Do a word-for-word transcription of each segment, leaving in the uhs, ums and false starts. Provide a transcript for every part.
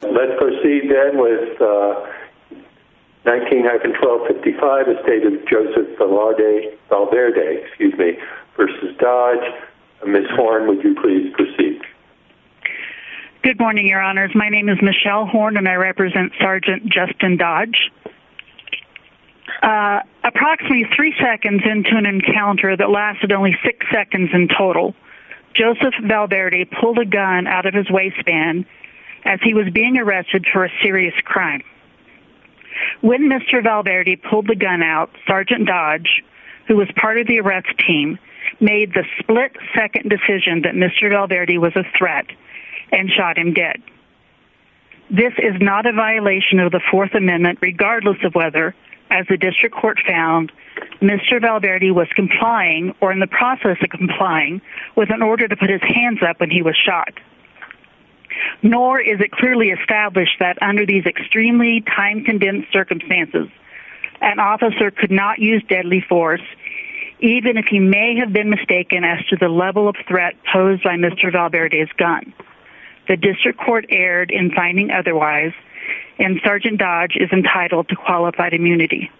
let's proceed then with uh, nineteen twelve fifty-five, estate of Joseph Valverde, Valverde, excuse me, versus Dodge. Miz Horn, would you please proceed? Good morning, Your Honors. My name is Michelle Horn, and I represent Sergeant Justin Dodge. Uh, approximately three seconds into an encounter that lasted only six seconds in total, Joseph Valverde pulled a gun out of his waistband as he was being arrested for a serious crime. When Mister Valverde pulled the gun out, Sergeant Dodge, who was part of the arrest team, made the split-second decision that Mister Valverde was a threat and shot him dead. This is not a violation of the Fourth Amendment, regardless of whether, as the district court found, Mister Valverde was complying or in the process of complying with an order to put his hands up when he was shot. Nor is it clearly established that under these extremely time-condensed circumstances, an officer could not use deadly force, even if he may have been mistaken as to the level of threat posed by Mister Valverde's gun. The district court erred in finding otherwise, and Sergeant Dodge is entitled to qualified immunity.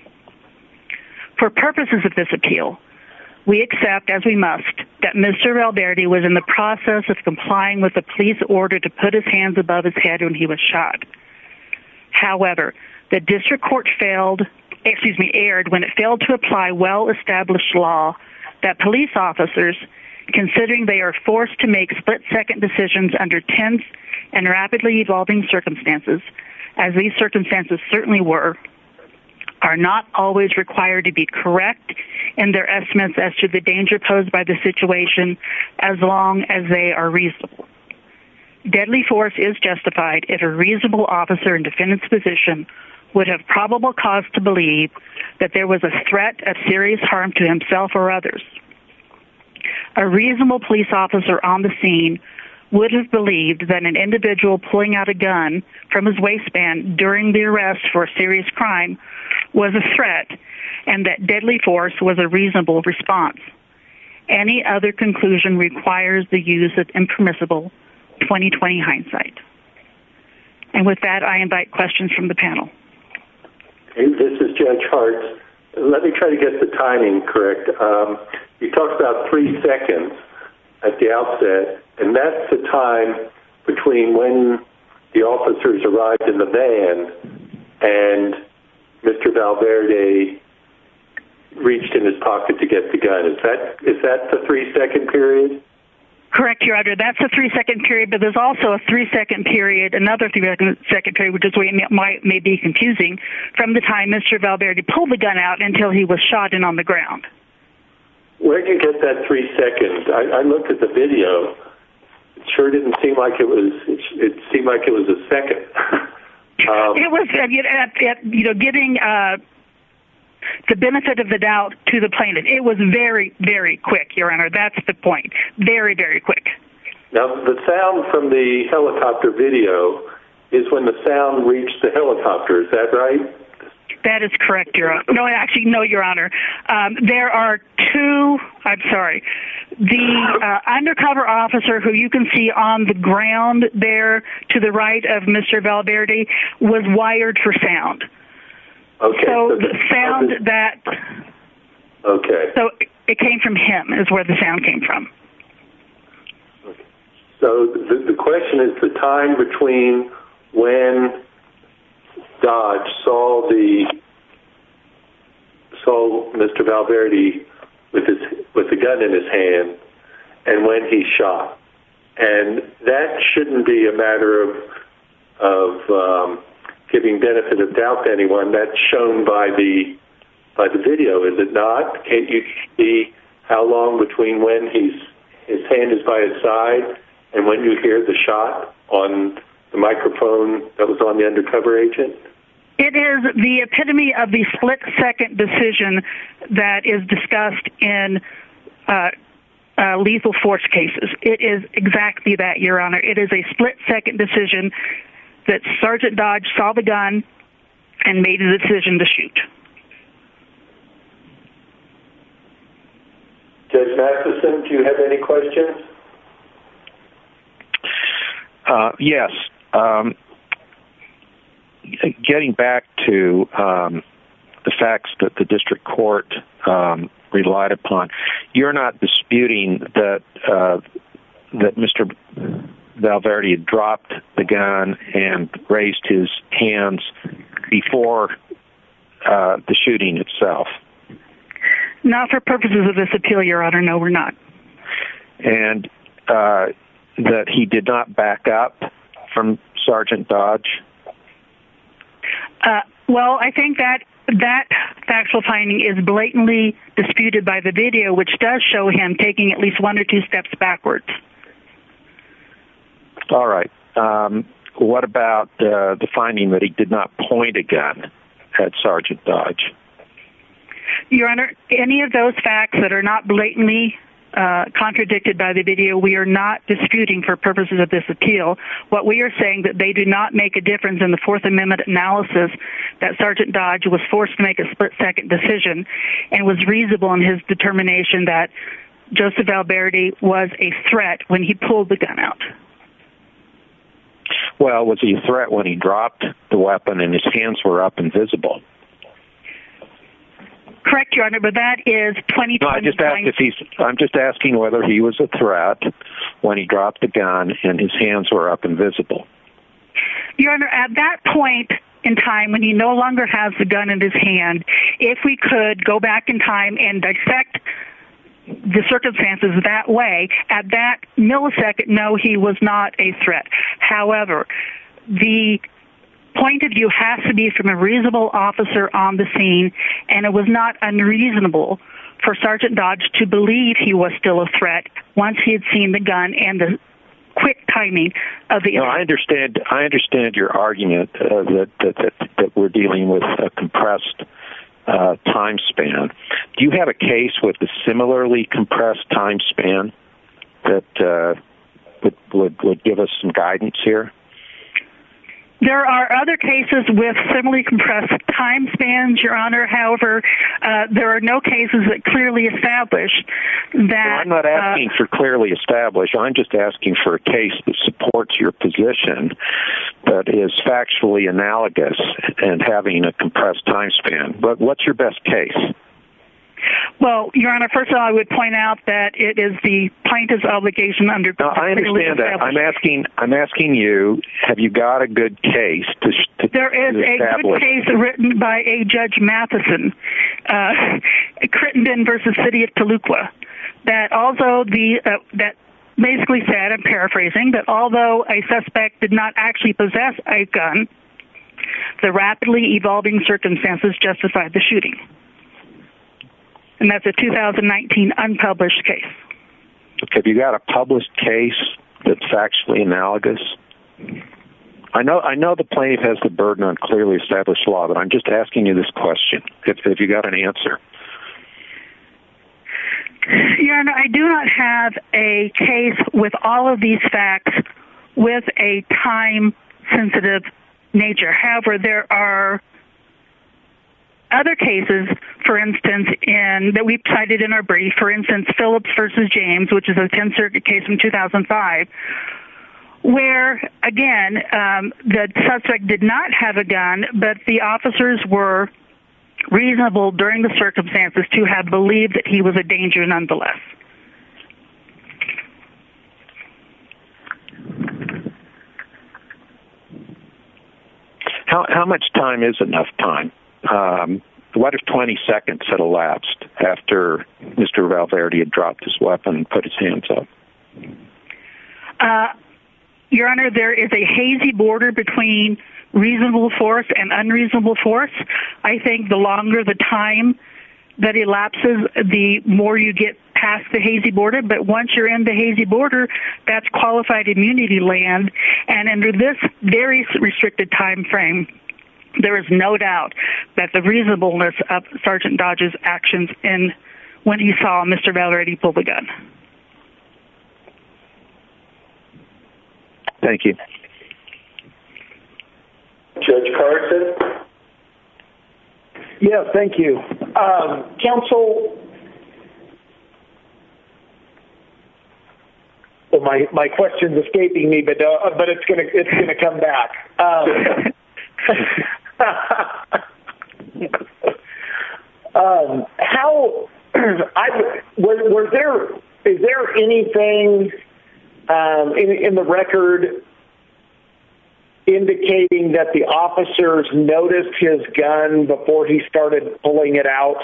For purposes of this appeal, we accept, as we must, that Mister Valverde was in the process of complying with the police order to put his hands above his head when he was shot. However, the district court failed, excuse me, erred when it failed to apply well-established law that police officers, considering they are forced to make split-second decisions under tense and rapidly evolving circumstances, as these circumstances certainly were, are not always required to be correct in their estimates as to the danger posed by the situation as long as they are reasonable. Deadly force is justified if a reasonable officer in defendant's position would have probable cause to believe that there was a threat of serious harm to himself or others. A reasonable police officer on the scene would have believed that an individual pulling out a gun from his waistband during the arrest for a serious crime was a threat and that deadly force was a reasonable response. Any other conclusion requires the use of impermissible twenty twenty hindsight. And with that, I invite questions from the panel. Hey, this is Judge Hart. Let me try to get the timing correct. Um, you talked about three seconds at the outset, and that's the time between when the officers arrived in the van and Mister Valverde reached in his pocket to get the gun. Is that is that the three-second period? Correct, Your Honor. That's a three-second period, but there's also a three-second period, another three-second period, which is why it might may be confusing, from the time Mister Valverde pulled the gun out until he was shot and on the ground. Where did you get that three seconds? I, I looked at the video. It sure didn't seem like it was. It, it seemed like it was a second. um, it was, uh, you, know, you know, giving uh, the benefit of the doubt to the plaintiff. It was very, very quick, Your Honor. That's the point. Very, very quick. Now, the sound from the helicopter video is when the sound reached the helicopter. Is that right? That is correct, Your Honor. No, actually, no, Your Honor. Um, there are two, I'm sorry, the uh, undercover officer who you can see on the ground there to the right of Mister Valverde was wired for sound. Okay. So, so the sound the, that... Okay. So it came from him is where the sound came from. Okay. So the, the question is the time between when Dodge saw the saw Mister Valverde with his with the gun in his hand and when he shot, and that shouldn't be a matter of of um, giving benefit of doubt to anyone. That's shown by the by the video, is it not? Can't you see how long between when he's his hand is by his side and when you hear the shot on the microphone that was on the undercover agent? It is the epitome of the split-second decision that is discussed in uh, uh, lethal force cases. It is exactly that, Your Honor. It is a split-second decision that Sergeant Dodge saw the gun and made a decision to shoot. Judge Matheson, do you have any questions? Uh, yes. Um, getting back to um, the facts that the district court um, relied upon, you're not disputing that uh, that Mister Valverde dropped the gun and raised his hands before uh, the shooting itself? Not for purposes of this appeal, Your Honor. No, we're not. And uh, that he did not back up from Sergeant Dodge? Uh, well, I think that that factual finding is blatantly disputed by the video, which does show him taking at least one or two steps backwards. All right. Um, what about uh, the finding that he did not point a gun at Sergeant Dodge? Your Honor, any of those facts that are not blatantly uh, contradicted by the video, we are not disputing for purposes of this appeal. What we are saying that they do not make a difference in the Fourth Amendment analysis that Sergeant Dodge was forced to make a split-second decision and was reasonable in his determination that Joseph Valverde was a threat when he pulled the gun out. Well, was he a threat when he dropped the weapon and his hands were up and visible? Correct, Your Honor, but that is twenty twenty. No, I just asked if he's. I'm just asking whether he was a threat when he dropped the gun and his hands were up and visible. Your Honor, at that point in time when he no longer has the gun in his hand, if we could go back in time and dissect the circumstances that way, at that millisecond, no, he was not a threat. However, the point of view has to be from a reasonable officer on the scene, and it was not unreasonable for Sergeant Dodge to believe he was still a threat once he had seen the gun and the quick timing of the... No, I understand. I understand your argument uh, that, that, that that we're dealing with a compressed uh, time span. Do you have a case with a similarly compressed time span that uh, would, would would give us some guidance here? There are other cases with similarly compressed time spans, Your Honor. However, uh, there are no cases that clearly establish that... Well, I'm not asking uh, for clearly established. I'm just asking for a case that supports your position that is factually analogous and having a compressed time span. But what's your best case? Well, Your Honor, first of all, I would point out that it is the plaintiff's obligation under... No, I understand that. I'm asking I'm asking you, have you got a good case to, to There is to a good case written by a Judge Matheson, uh, Crittenden versus City of Tahlequah, that although the... Uh, that basically said, I'm paraphrasing, that although a suspect did not actually possess a gun, the rapidly evolving circumstances justified the shooting. And that's a two thousand nineteen unpublished case. Okay, have you got a published case that's factually analogous? I know I know the plaintiff has the burden on clearly established law, but I'm just asking you this question. If, if you got an answer. Your Honor, I do not have a case with all of these facts with a time-sensitive nature. However, there are other cases, for instance, in that we've cited in our brief, for instance, Phillips versus James, which is a Tenth Circuit case from two thousand five, where, again, um, the suspect did not have a gun, but the officers were reasonable during the circumstances to have believed that he was a danger nonetheless. How, how much time is enough time? Um, what if twenty seconds had elapsed after Mister Valverde had dropped his weapon and put his hands up? Uh, Your Honor, there is a hazy border between reasonable force and unreasonable force. I think the longer the time that elapses, the more you get past the hazy border. But once you're in the hazy border, that's qualified immunity land. And under this very restricted time frame, there is no doubt that the reasonableness of Sergeant Dodge's actions in when he saw Mister Valverde pull the gun. Thank you. Judge Carson? Yeah, thank you. Um, counsel, well, my, my question's escaping me, but uh, but it's gonna it's gonna come back. Um, um, how I was, was there? Is there anything um, in, in the record indicating that the officers noticed his gun before he started pulling it out?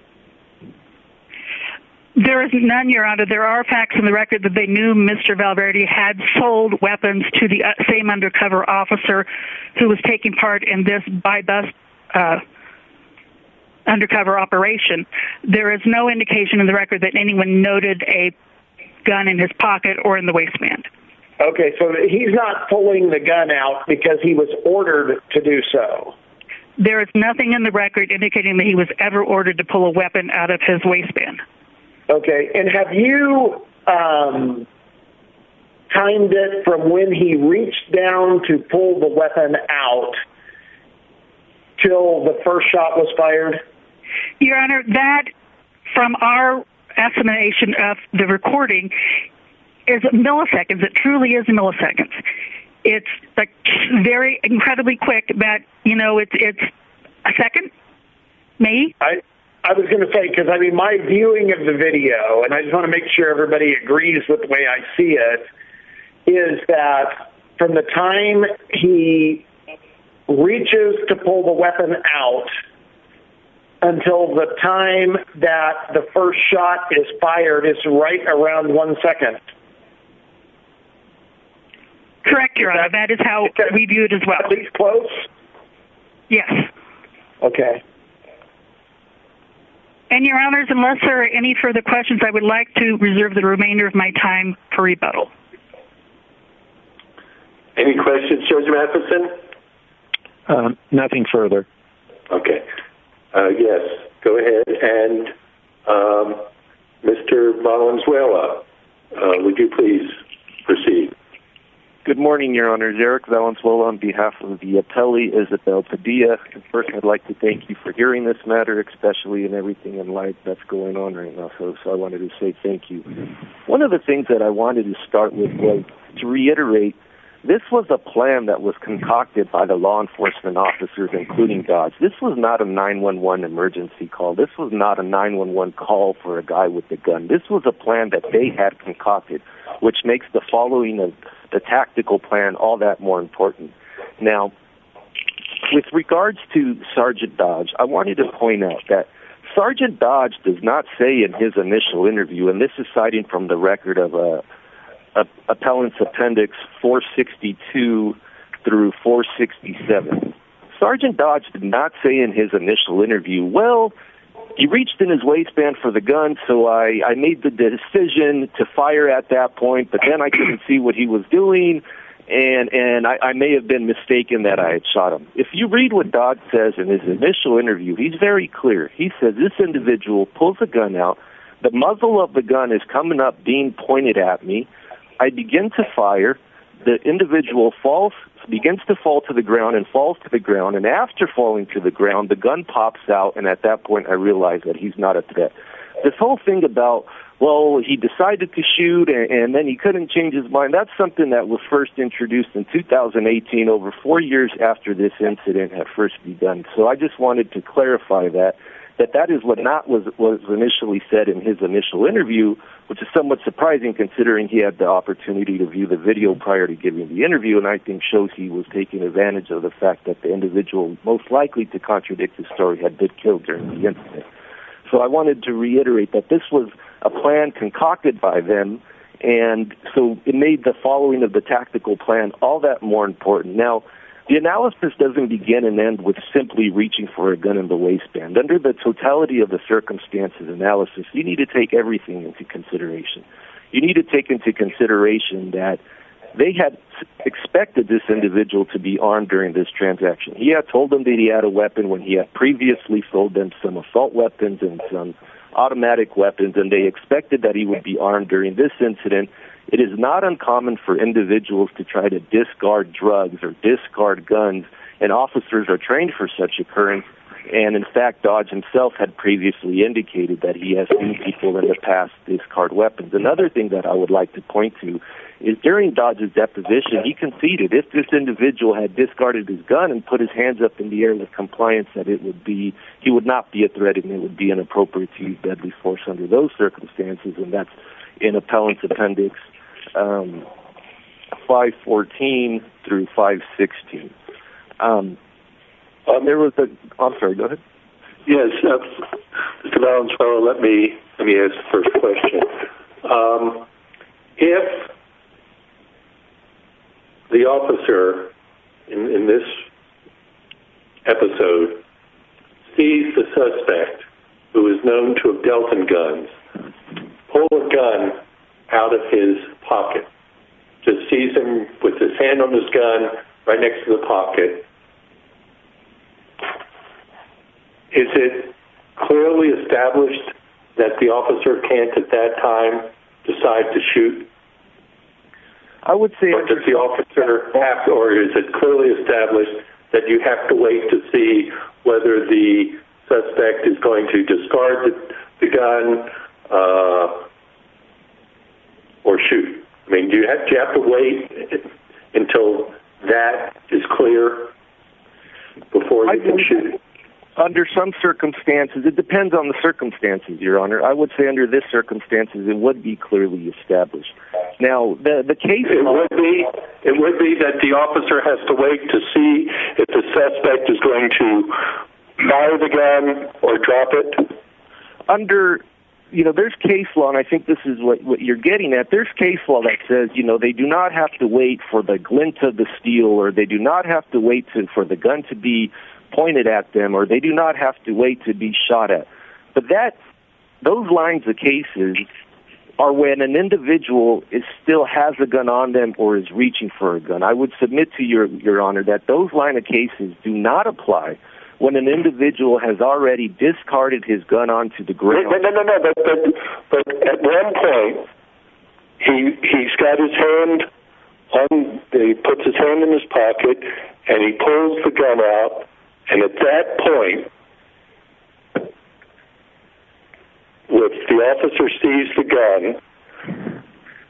There is none, Your Honor. There are facts in the record that they knew Mister Valverde had sold weapons to the same undercover officer who was taking part in this buy-bust uh, undercover operation. There is no indication in the record that anyone noted a gun in his pocket or in the waistband. Okay, so he's not pulling the gun out because he was ordered to do so. There is nothing in the record indicating that he was ever ordered to pull a weapon out of his waistband. Okay, and have you um, timed it from when he reached down to pull the weapon out till the first shot was fired? Your Honor, that, from our estimation of the recording, is milliseconds. It truly is milliseconds. It's like very incredibly quick, but, you know, it's it's a second, maybe? I I was going to say, because, I mean, my viewing of the video, and I just want to make sure everybody agrees with the way I see it, is that from the time he reaches to pull the weapon out until the time that the first shot is fired is right around one second. Correct, Your Honor. That is how we view it as well. At least close? Yes. Okay. And, Your Honors, unless there are any further questions, I would like to reserve the remainder of my time for rebuttal. Any questions, Judge Matheson? Um, nothing further. Okay. Uh, yes, go ahead. And um, Mister Valenzuela, uh, would you please proceed? Good morning, Your Honors. Eric Valenzuela on behalf of the appellee, Isabel Padilla. And first, I'd like to thank you for hearing this matter, especially in everything in light that's going on right now. So, so I wanted to say thank you. One of the things that I wanted to start with was to reiterate, this was a plan that was concocted by the law enforcement officers, including Dodge. This was not a nine one one emergency call. This was not a nine one one call for a guy with a gun. This was a plan that they had concocted, which makes the following of the tactical plan all that more important. Now, with regards to Sergeant Dodge, I wanted to point out that Sergeant Dodge does not say in his initial interview, and this is citing from the record of a, a appellant's appendix four sixty-two through four sixty-seven. Sergeant Dodge did not say in his initial interview, well, he reached in his waistband for the gun, so I, I made the decision to fire at that point, but then I couldn't see what he was doing, and, and I, I may have been mistaken that I had shot him. If you read what Dodge says in his initial interview, he's very clear. He says this individual pulls a gun out, the muzzle of the gun is coming up, being pointed at me. I begin to fire. The individual falls, begins to fall to the ground and falls to the ground, and after falling to the ground, the gun pops out, and at that point I realize that he's not a threat. This whole thing about, well, he decided to shoot and, and then he couldn't change his mind, that's something that was first introduced in two thousand eighteen, over four years after this incident had first begun. So I just wanted to clarify that, that that is what not was, was initially said in his initial interview, which is somewhat surprising considering he had the opportunity to view the video prior to giving the interview, and I think shows he was taking advantage of the fact that the individual most likely to contradict his story had been killed during the incident. So I wanted to reiterate that this was a plan concocted by them, and so it made the following of the tactical plan all that more important. Now, the analysis doesn't begin and end with simply reaching for a gun in the waistband. Under the totality of the circumstances analysis, you need to take everything into consideration. You need to take into consideration that they had expected this individual to be armed during this transaction. He had told them that he had a weapon when he had previously sold them some assault weapons and some automatic weapons, and they expected that he would be armed during this incident. It is not uncommon for individuals to try to discard drugs or discard guns, and officers are trained for such occurrence. And in fact, Dodge himself had previously indicated that he has seen people in the past discard weapons. Another thing that I would like to point to is during Dodge's deposition, he conceded if this individual had discarded his gun and put his hands up in the air with compliance, that it would be, he would not be a threat and it would be inappropriate to use deadly force under those circumstances, and that's in Appellant's Appendix um, five fourteen through five sixteen. Um, um, there was a, I'm sorry, go ahead. Yes, uh, Mister Valenzuela, let me, let me ask the first question. Um, if the officer in, in this episode sees the suspect, who is known to have dealt in guns, pull a gun out of his pocket, just sees him with his hand on his gun right next to the pocket, is it clearly established that the officer can't at that time decide to shoot? I would say... Or does the officer have to, or is it clearly established that you have to wait to see whether the suspect is going to discard the, the gun uh, or shoot? I mean, do you, have, do you have to wait until that is clear before you can shoot? Under some circumstances, it depends on the circumstances, Your Honor. I would say under this circumstances, it would be clearly established. Now, the the case... It would be, it would be that the officer has to wait to see if the suspect is going to fire the gun or drop it? Under... You know, there's case law, and I think this is what, what you're getting at. There's case law that says, you know, they do not have to wait for the glint of the steel, or they do not have to wait to, for the gun to be pointed at them, or they do not have to wait to be shot at. But that, those lines of cases are when an individual is still has a gun on them or is reaching for a gun. I would submit to your, Your Honor that those line of cases do not apply when an individual has already discarded his gun onto the ground. No, no, no, no, but, but, but at one point, he, he's got his hand on, he puts his hand in his pocket, and he pulls the gun out, and at that point, if the officer sees the gun,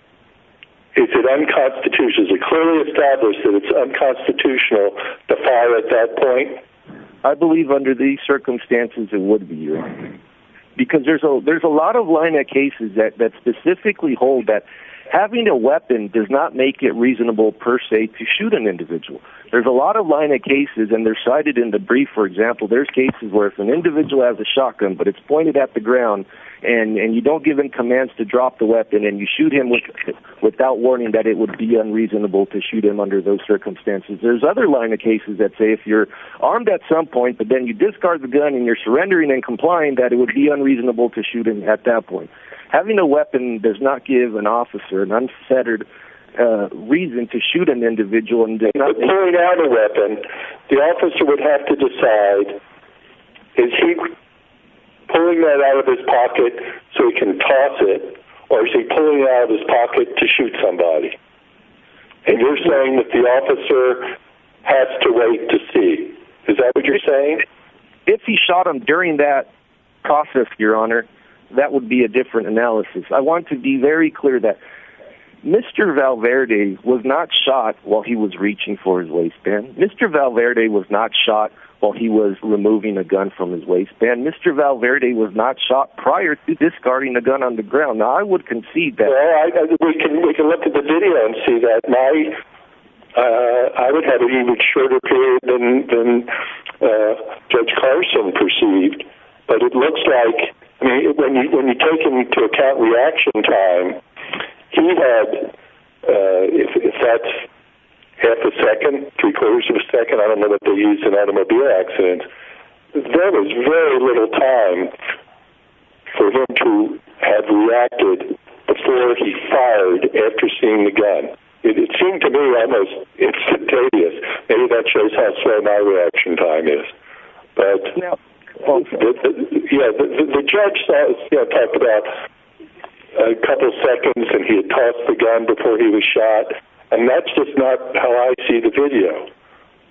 is it unconstitutional? Is it clearly established that it's unconstitutional to fire at that point? I believe under these circumstances it would be, Your Honor. Because there's a there's a lot of line of cases that, that specifically hold that having a weapon does not make it reasonable per se to shoot an individual. There's a lot of line of cases, and they're cited in the brief. For example, there's cases where if an individual has a shotgun, but it's pointed at the ground, and, and you don't give him commands to drop the weapon, and you shoot him with, without warning, that it would be unreasonable to shoot him under those circumstances. There's other line of cases that say if you're armed at some point, but then you discard the gun and you're surrendering and complying, that it would be unreasonable to shoot him at that point. Having a weapon does not give an officer an unfettered uh, reason to shoot an individual. And does not pulling out a weapon, the officer would have to decide, is he pulling that out of his pocket so he can toss it, or is he pulling it out of his pocket to shoot somebody? And you're saying that the officer has to wait to see. Is that what you're saying? If he shot him during that process, Your Honor, that would be a different analysis. I want to be very clear that Mister Valverde was not shot while he was reaching for his waistband. Mister Valverde was not shot while he was removing a gun from his waistband. Mister Valverde was not shot prior to discarding the gun on the ground. Now, I would concede that. Well, I, I, we can we can look at the video and see that. My, uh, I would have an even shorter period than than uh, Judge Carson perceived, but it looks like, I mean, when you when you take into account reaction time, he had, uh, if, if that's half a second, three quarters of a second, I don't know what they use in automobile accidents, there was very little time for him to have reacted before he fired after seeing the gun. It, it seemed to me almost instantaneous. Maybe that shows how slow my reaction time is. But, now, well, the, the, yeah, the, the, the judge saw, you know, talked about a couple seconds, and he had tossed the gun before he was shot, and that's just not how I see the video.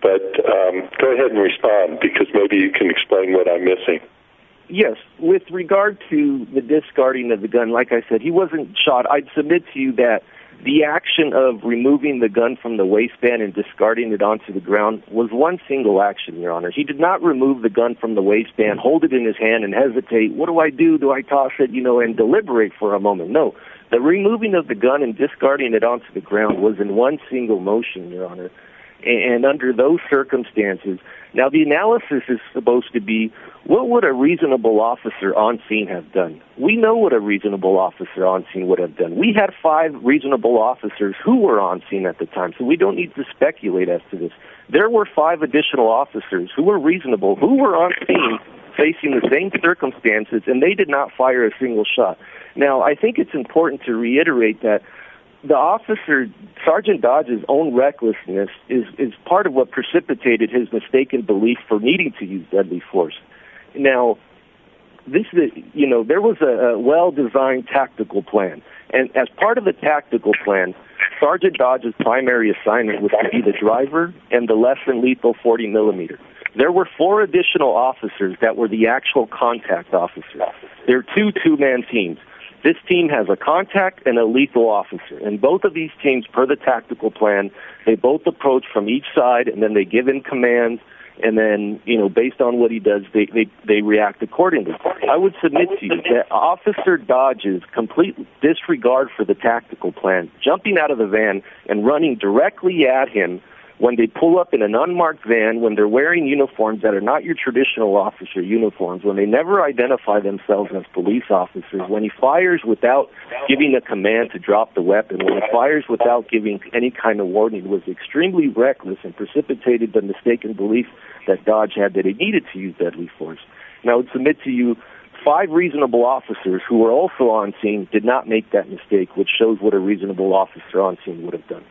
but um, go ahead and respond, because maybe you can explain what I'm missing. Yes, with regard to the discarding of the gun, like I said, he wasn't shot. I'd submit to you that the action of removing the gun from the waistband and discarding it onto the ground was one single action, Your Honor. He did not remove the gun from the waistband, hold it in his hand, and hesitate. What do I do? Do I toss it? You know, and deliberate for a moment. No. The removing of the gun and discarding it onto the ground was in one single motion, Your Honor. And under those circumstances, now the analysis is supposed to be, what would a reasonable officer on scene have done? We know what a reasonable officer on scene would have done. We had five reasonable officers who were on scene at the time, so we don't need to speculate as to this. There were five additional officers who were reasonable, who were on scene facing the same circumstances, and they did not fire a single shot. Now, I think it's important to reiterate that the officer, Sergeant Dodge's own recklessness is, is part of what precipitated his mistaken belief for needing to use deadly force. Now, this is, you know, there was a, a well-designed tactical plan. And as part of the tactical plan, Sergeant Dodge's primary assignment was to be the driver and the less than lethal forty millimeter. There were four additional officers that were the actual contact officers. There are two two-man teams. This team has a contact and a lethal officer. And both of these teams, per the tactical plan, they both approach from each side, and then they give in commands, and then, you know, based on what he does, they, they, they react accordingly. I would submit to you that Officer Dodge's complete disregard for the tactical plan, jumping out of the van and running directly at him when they pull up in an unmarked van, when they're wearing uniforms that are not your traditional officer uniforms, when they never identify themselves as police officers, when he fires without giving a command to drop the weapon, when he fires without giving any kind of warning, was extremely reckless and precipitated the mistaken belief that Dodge had that he needed to use deadly force. And I would submit to you, five reasonable officers who were also on scene did not make that mistake, which shows what a reasonable officer on scene would have done.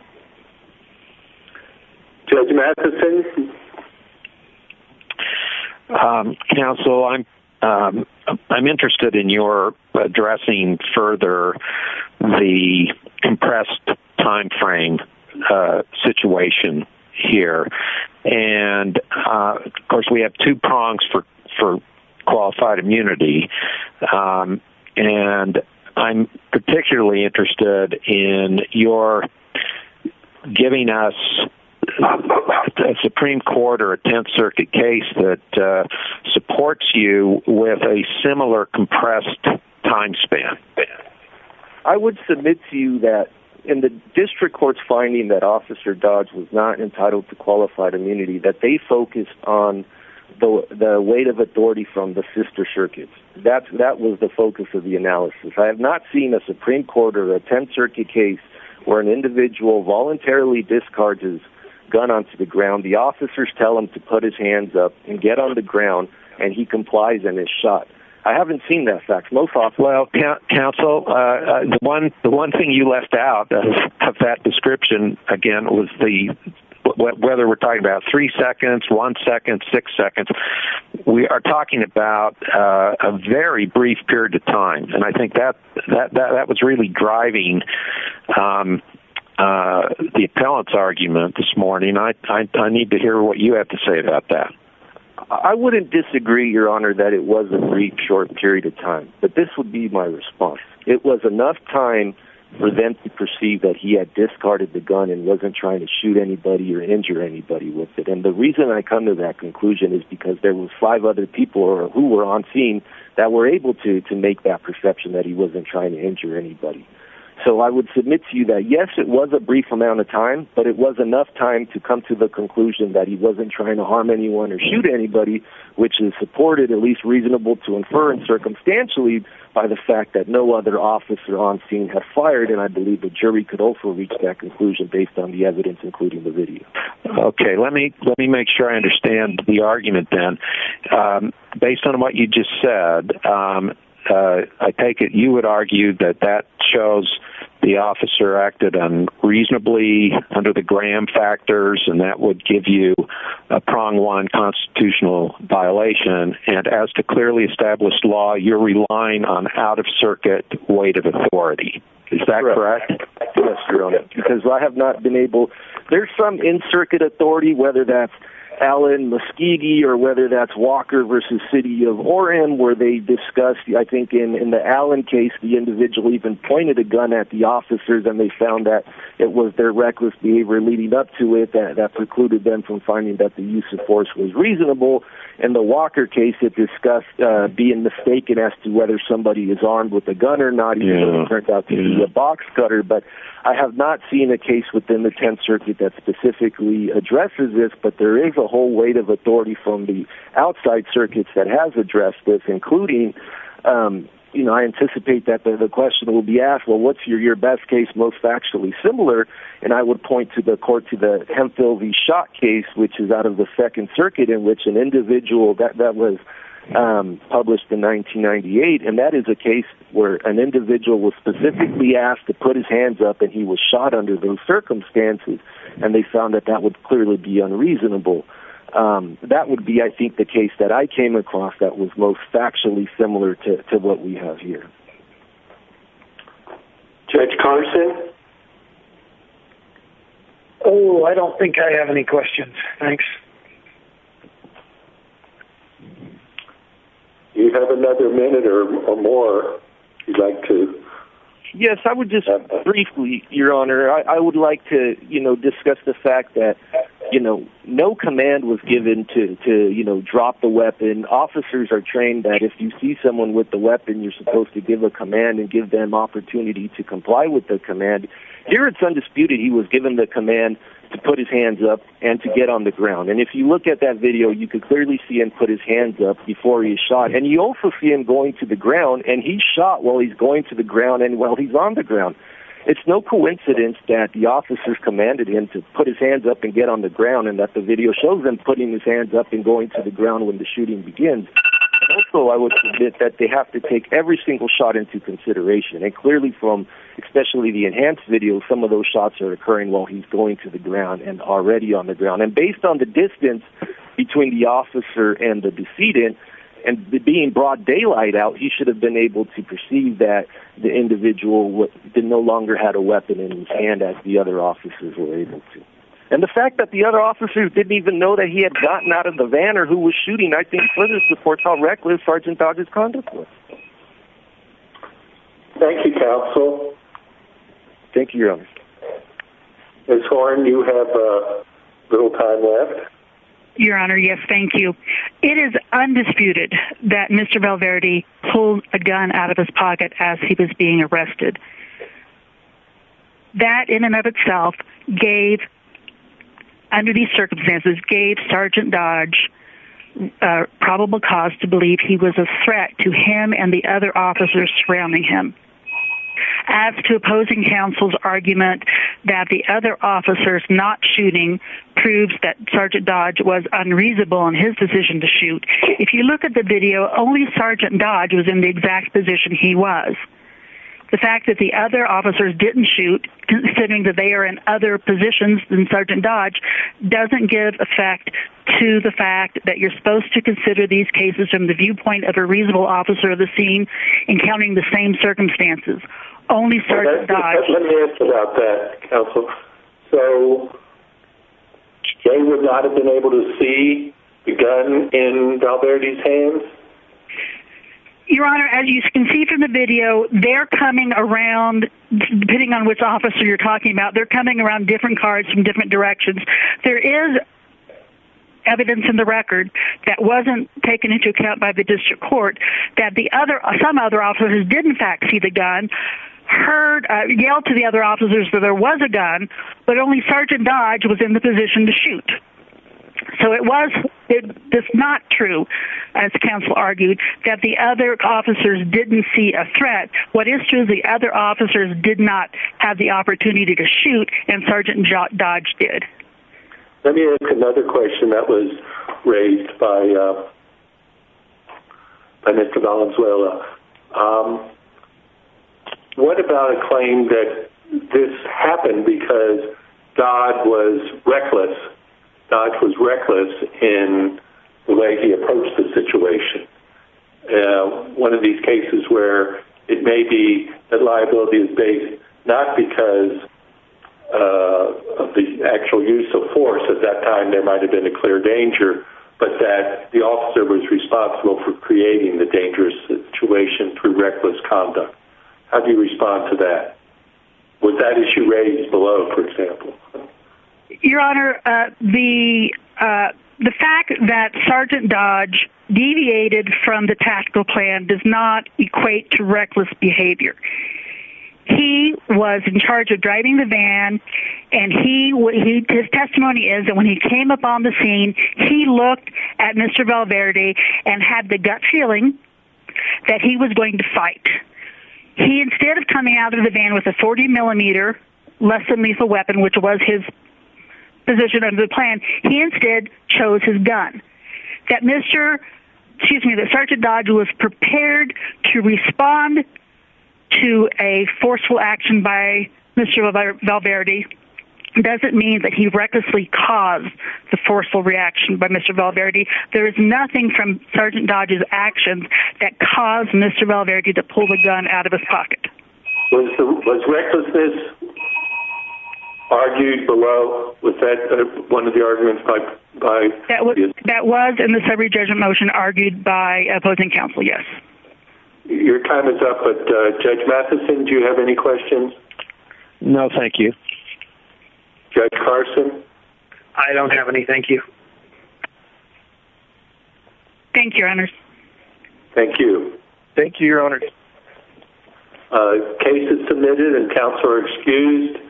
Judge Matheson? Um, counsel, I'm um, I'm interested in your addressing further the compressed time frame uh, situation here, and uh, of course we have two prongs for for qualified immunity, um, and I'm particularly interested in your giving us a Supreme Court or a Tenth Circuit case that uh, supports you with a similar compressed time span. I would submit to you that in the district court's finding that Officer Dodge was not entitled to qualified immunity, that they focused on the the weight of authority from the sister circuits. That, that was the focus of the analysis. I have not seen a Supreme Court or a Tenth Circuit case where an individual voluntarily discards his gun onto the ground. The officers tell him to put his hands up and get on the ground, and he complies and is shot. I haven't seen that fact. Most officers. Well, counsel, uh, uh, the one the one thing you left out of, of that description again was the whether we're talking about three seconds, one second, six seconds. We are talking about uh, a very brief period of time, and I think that that that, that was really driving Um, Uh, the appellant's argument this morning. I, I I need to hear what you have to say about that. I wouldn't disagree, Your Honor, that it was a brief, short period of time, but this would be my response. It was enough time for them to perceive that he had discarded the gun and wasn't trying to shoot anybody or injure anybody with it. And the reason I come to that conclusion is because there was five other people who were on scene that were able to, to make that perception that he wasn't trying to injure anybody. So I would submit to you that, yes, it was a brief amount of time, but it was enough time to come to the conclusion that he wasn't trying to harm anyone or shoot anybody, which is supported, at least reasonable to infer, and circumstantially by the fact that no other officer on scene had fired, and I believe the jury could also reach that conclusion based on the evidence, including the video. Okay, let me let me make sure I understand the argument then. Um, based on what you just said, um, uh, I take it you would argue that that shows the officer acted unreasonably under the Graham factors, and that would give you a prong one constitutional violation. And as to clearly established law, you're relying on out-of-circuit weight of authority. Is that correct? correct? Yes, Your Honor, because I have not been able, there's some in-circuit authority, whether that's Allen Muskegee or whether that's Walker versus City of Orem, where they discussed, I think in, in the Allen case, the individual even pointed a gun at the officers and they found that it was their reckless behavior leading up to it that, that precluded them from finding that the use of force was reasonable. In the Walker case, it discussed uh, being mistaken as to whether somebody is armed with a gun or not, even yeah. though it turned out to yeah. be a box cutter. But I have not seen a case within the tenth Circuit that specifically addresses this, but there is a whole weight of authority from the outside circuits that has addressed this, including, um, you know, I anticipate that the, the question will be asked, well, what's your, your best case most factually similar? And I would point to the court to the Hemphill v. Schott case, which is out of the second Circuit, in which an individual that, that was um, published in nineteen ninety-eight, and that is a case where an individual was specifically asked to put his hands up and he was shot under those circumstances, and they found that that would clearly be unreasonable. Um, that would be, I think, the case that I came across that was most factually similar to, to what we have here. Judge Carson? Oh, I don't think I have any questions. Thanks. You have another minute or, or more if you'd like to. Yes, I would just briefly, Your Honor, I, I would like to, you know, discuss the fact that, you know, no command was given to, to, you know, drop the weapon. Officers are trained that if you see someone with the weapon, you're supposed to give a command and give them opportunity to comply with the command. Here it's undisputed he was given the command to put his hands up and to get on the ground. And if you look at that video, you could clearly see him put his hands up before he shot. And you also see him going to the ground, and he's shot while he's going to the ground and while he's on the ground. It's no coincidence that the officers commanded him to put his hands up and get on the ground, and that the video shows him putting his hands up and going to the ground when the shooting begins. Also, I would submit that they have to take every single shot into consideration. And clearly from especially the enhanced video, some of those shots are occurring while he's going to the ground and already on the ground. And based on the distance between the officer and the decedent, and being broad daylight out, he should have been able to perceive that the individual did no longer had a weapon in his hand as the other officers were able to. And the fact that the other officers didn't even know that he had gotten out of the van or who was shooting, I think further supports how reckless Sergeant Dodge's conduct was. Thank you, counsel. Thank you, Your Honor. Miz Horn, you have a little time left. Your Honor, yes, thank you. It is undisputed that Mister Valverde pulled a gun out of his pocket as he was being arrested. That in and of itself gave, under these circumstances, gave Sergeant Dodge uh, probable cause to believe he was a threat to him and the other officers surrounding him. As to opposing counsel's argument that the other officers not shooting proves that Sergeant Dodge was unreasonable in his decision to shoot, if you look at the video, only Sergeant Dodge was in the exact position he was. The fact that the other officers didn't shoot, considering that they are in other positions than Sergeant Dodge, doesn't give effect to the fact that you're supposed to consider these cases from the viewpoint of a reasonable officer of the scene, encountering the same circumstances. Only Sergeant well, Dodge... Let me ask about that, counsel. So they would not have been able to see the gun in Valverde's hands? Your Honor, as you can see from the video, they're coming around, depending on which officer you're talking about, they're coming around different cars from different directions. There is evidence in the record that wasn't taken into account by the district court that the other, some other officers did in fact see the gun, heard, uh, yelled to the other officers that there was a gun, but only Sergeant Dodge was in the position to shoot. So it was, it, it's not true, as counsel argued, that the other officers didn't see a threat. What is true is the other officers did not have the opportunity to shoot, and Sergeant Dodge did. Let me ask another question that was raised by uh, by Mister Valenzuela. Um, what about a claim that this happened because Dodge was reckless? Dodge was reckless in the way he approached the situation. Uh, one of these cases where it may be that liability is based not because uh, of the actual use of force. At that time, there might have been a clear danger, but that the officer was responsible for creating the dangerous situation through reckless conduct. How do you respond to that? Was that issue raised below, for example? Your Honor, uh, the uh, the fact that Sergeant Dodge deviated from the tactical plan does not equate to reckless behavior. He was in charge of driving the van, and he, he his testimony is that when he came up on the scene, he looked at Mister Valverde and had the gut feeling that he was going to fight. He, instead of coming out of the van with a forty millimeter less than lethal weapon, which was his position under the plan, he instead chose his gun. That Mister Excuse me, that Sergeant Dodge was prepared to respond to a forceful action by Mister Valverde doesn't mean that he recklessly caused the forceful reaction by Mister Valverde. There is nothing from Sergeant Dodge's actions that caused Mister Valverde to pull the gun out of his pocket. Was, the, was recklessness argued below? Was that uh, one of the arguments by... by that, was, that was in the summary judgment motion argued by opposing counsel, yes. Your time is up, but uh, Judge Matheson, do you have any questions? No, thank you. Judge Carson? I don't have any, thank you. Thank you, Your Honors. Thank you. Thank you, Your Honors. Uh, case is submitted and counsel are excused.